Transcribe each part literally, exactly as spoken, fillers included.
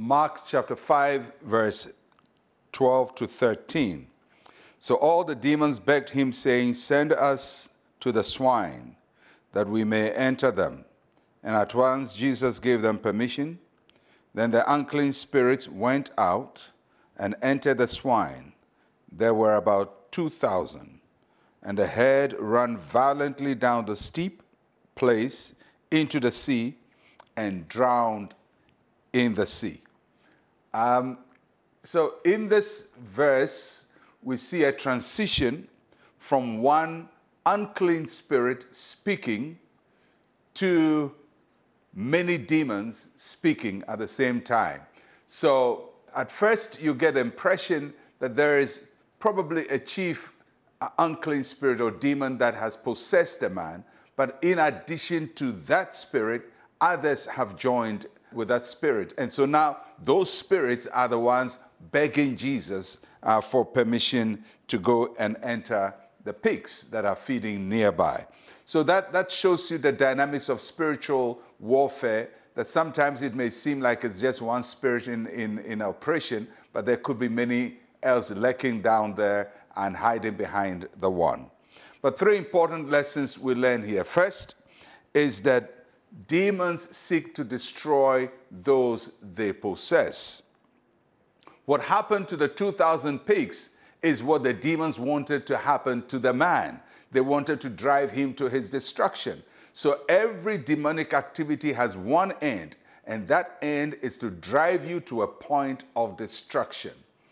Mark chapter five, verse twelve to thirteen. So all the demons begged him, saying, "Send us to the swine, that we may enter them." And at once Jesus gave them permission. Then the unclean spirits went out and entered the swine. There were about two thousand. And the herd ran violently down the steep place into the sea and drowned in the sea. Um, so in this verse, we see a transition from one unclean spirit speaking to many demons speaking at the same time. So at first you get the impression that there is probably a chief uh, unclean spirit or demon that has possessed a man, but in addition to that spirit, others have joined with that spirit. And so now those spirits are the ones begging Jesus uh, for permission to go and enter the pigs that are feeding nearby. So that, that shows you the dynamics of spiritual warfare, that sometimes it may seem like it's just one spirit in, in, in operation, but there could be many else lurking down there and hiding behind the one. But three important lessons we learn here. First is that demons seek to destroy those they possess. What happened to the two thousand pigs is what the demons wanted to happen to the man. They wanted to drive him to his destruction. So every demonic activity has one end, and that end is to drive you to a point of destruction.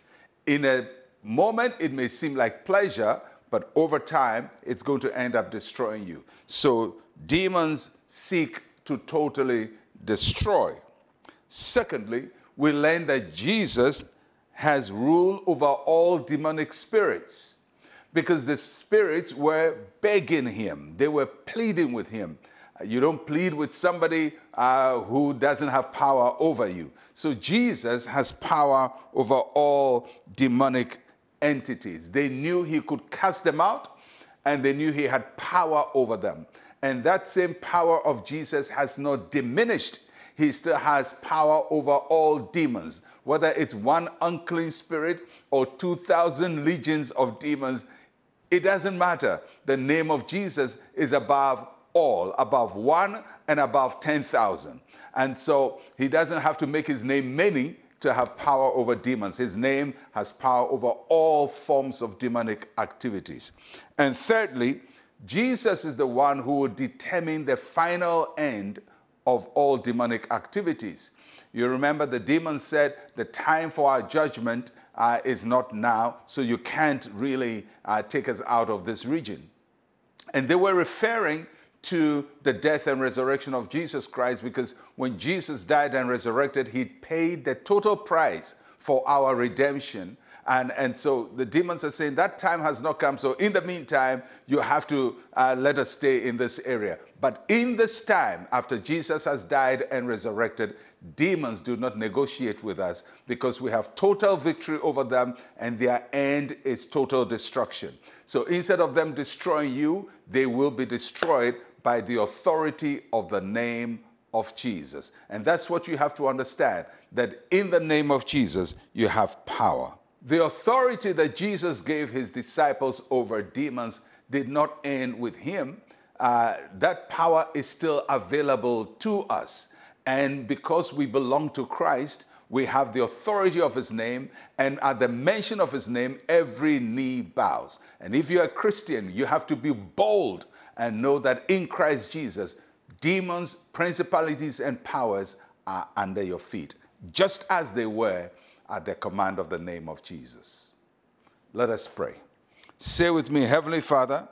In a moment, it may seem like pleasure, but over time, it's going to end up destroying you. So demons seek to totally destroy. Secondly, we learn that Jesus has rule over all demonic spirits, because the spirits were begging him. They were pleading with him. You don't plead with somebody uh, who doesn't have power over you. So Jesus has power over all demonic entities. They knew he could cast them out, and they knew he had power over them. And that same power of Jesus has not diminished. He still has power over all demons. Whether it's one unclean spirit or two thousand legions of demons, it doesn't matter. The name of Jesus is above all, above one and above ten thousand. And so he doesn't have to make his name many to have power over demons. His name has power over all forms of demonic activities. And thirdly, Jesus is the one who will determine the final end of all demonic activities. You remember the demons said the time for our judgment uh, is not now, so you can't really uh, take us out of this region. And they were referring to the death and resurrection of Jesus Christ, because when Jesus died and resurrected, he paid the total price for our redemption. And, and so the demons are saying that time has not come. So in the meantime, you have to uh, let us stay in this area. But in this time, after Jesus has died and resurrected, demons do not negotiate with us, because we have total victory over them, and their end is total destruction. So instead of them destroying you, they will be destroyed by the authority of the name of Jesus. And that's what you have to understand, that in the name of Jesus, you have power. The authority that Jesus gave his disciples over demons did not end with him. Uh, that power is still available to us. And because we belong to Christ, we have the authority of his name, and at the mention of his name, every knee bows. And if you're a Christian, you have to be bold and know that in Christ Jesus, demons, principalities, and powers are under your feet, just as they were at the command of the name of Jesus. Let us pray. Say with me, Heavenly Father,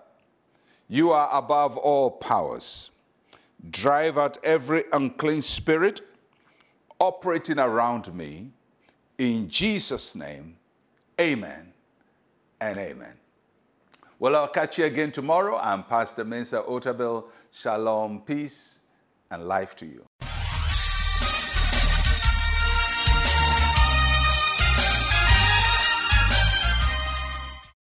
you are above all powers. Drive out every unclean spirit operating around me. In Jesus' name, amen and amen. Well, I'll catch you again tomorrow. I'm Pastor Mensa Otabil. Shalom, peace, and life to you.